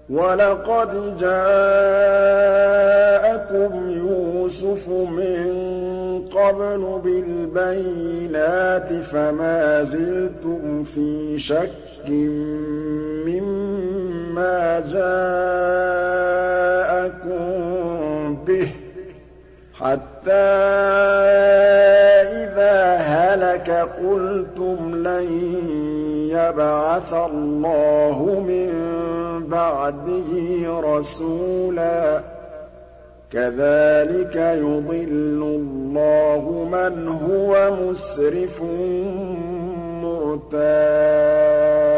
وَلَقَدْ جَاءَكُمْ يُوسُفُ مِن قَبْلُ بِالْبَيِّنَاتِ فَمَا زِلْتُمْ فِي شَكٍّ مِّمَّا جَاءَكُم بِهِ حَتَّىٰ إِذَا هَلَكَ قُلْتُمْ لَن يَبْعَثَ اللَّهُ مِن بَعْدِهِ رَسُولًا ۚ كَذَٰلِكَ يُضِلُّ اللَّهُ مَنْ هُوَ مُسْرِفٌ مُّرْتَابٌ